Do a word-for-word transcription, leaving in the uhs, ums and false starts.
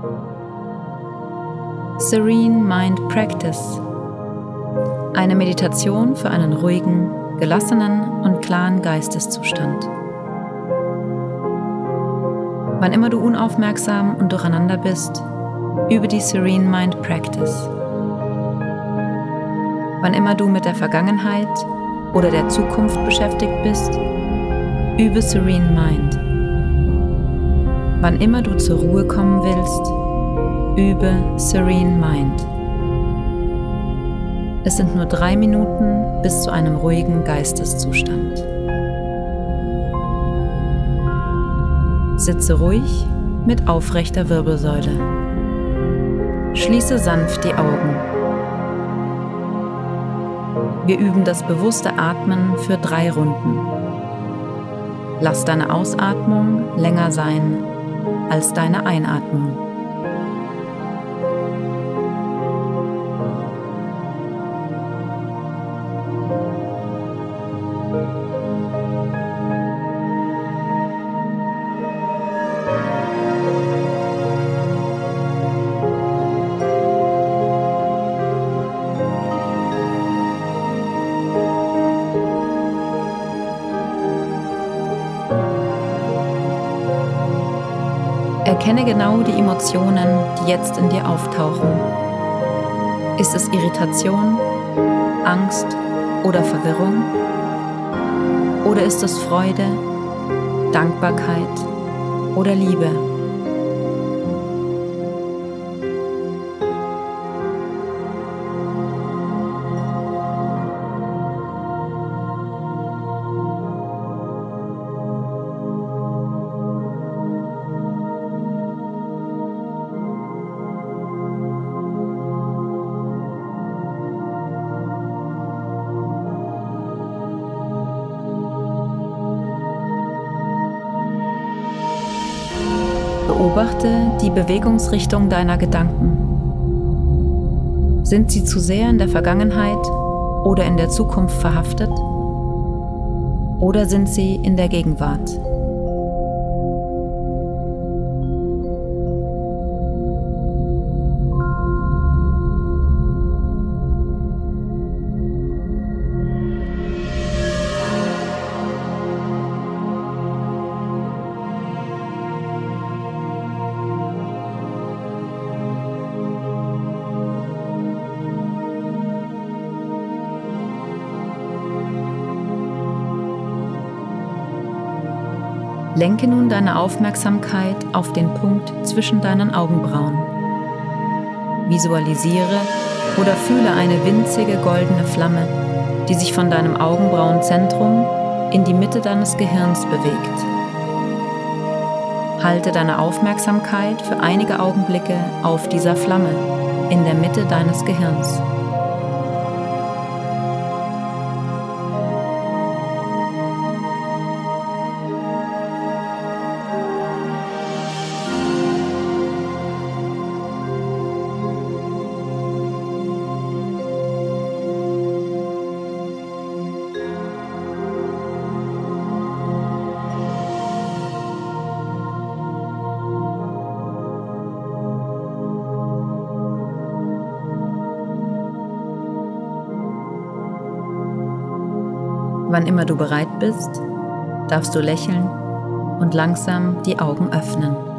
Serene Mind Practice. Eine Meditation für einen ruhigen, gelassenen und klaren Geisteszustand. Wann immer du unaufmerksam und durcheinander bist, übe die Serene Mind Practice. Wann immer du mit der Vergangenheit oder der Zukunft beschäftigt bist, übe Serene Mind. Wann immer du zur Ruhe kommen willst, übe Serene Mind. Es sind nur drei Minuten bis zu einem ruhigen Geisteszustand. Sitze ruhig mit aufrechter Wirbelsäule. Schließe sanft die Augen. Wir üben das bewusste Atmen für drei Runden. Lass deine Ausatmung länger sein als deine Einatmung. Erkenne genau die Emotionen, die jetzt in dir auftauchen. Ist es Irritation, Angst oder Verwirrung? Oder ist es Freude, Dankbarkeit oder Liebe? Beobachte die Bewegungsrichtung deiner Gedanken. Sind sie zu sehr in der Vergangenheit oder in der Zukunft verhaftet? Oder sind sie in der Gegenwart? Lenke nun deine Aufmerksamkeit auf den Punkt zwischen deinen Augenbrauen. Visualisiere oder fühle eine winzige goldene Flamme, die sich von deinem Augenbrauenzentrum in die Mitte deines Gehirns bewegt. Halte deine Aufmerksamkeit für einige Augenblicke auf dieser Flamme in der Mitte deines Gehirns. Wann immer du bereit bist, darfst du lächeln und langsam die Augen öffnen.